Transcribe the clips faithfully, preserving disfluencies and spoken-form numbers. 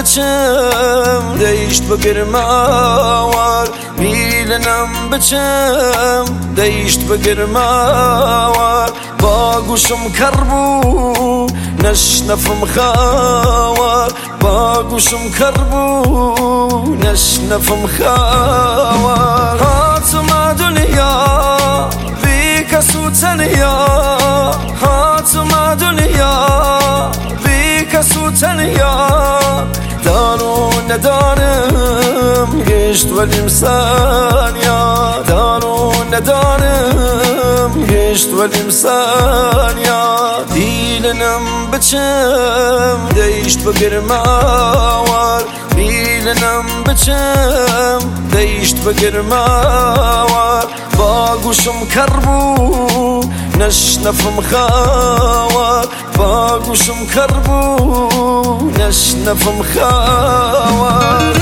بچم دەیشت بە گرماوە میلەنم بچم دەیشت بە گرماوە باگوشم کەڕ بوو نەشنەفم خاوە باگوشم کەڕ بوو نەشنەفم خاوە هاتمە دنیا بی کەس و تەنیا هاتمە دنیا بی کەس و تەنیا دار و نەدارم گشت وەلیم سانیا دار و نەدارم گشت وەلیم سانیا دیلنم بچم دەیشت بە گرماوە میلەنم بچم دەیشت بە گرماوە باگوشم کەڕ بوو نەشنەفم خاوە باگوشم کەڕ بوو نەشنەفم خاوە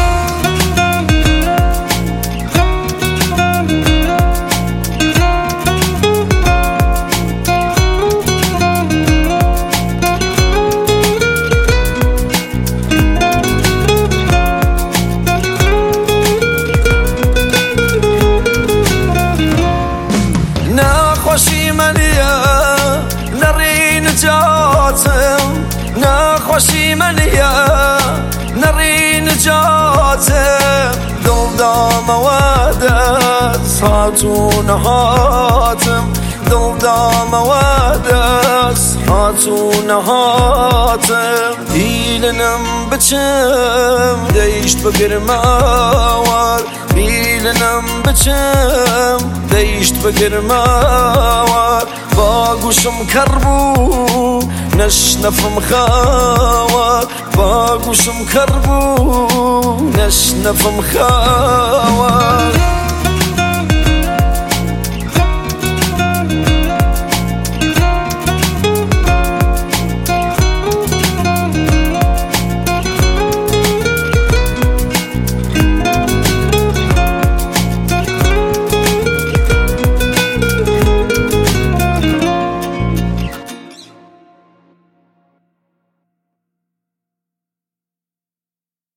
نەخۆشی مەلیە نەڕی نجاتم نەخۆشی مەلیە نەڕی نجاتم دڵدامەوە دەست هاتوو نەهاتم دڵدامەوە دەست هاتوو نەهاتم دیلنم بچم دەیشت بە گرماوە میلەنم بچم دەیشت بە گرماوە باگوشم کەڕ بوو نەشنەفم خاوە باگوشم کەڕ بوو نەشنەفم خاوە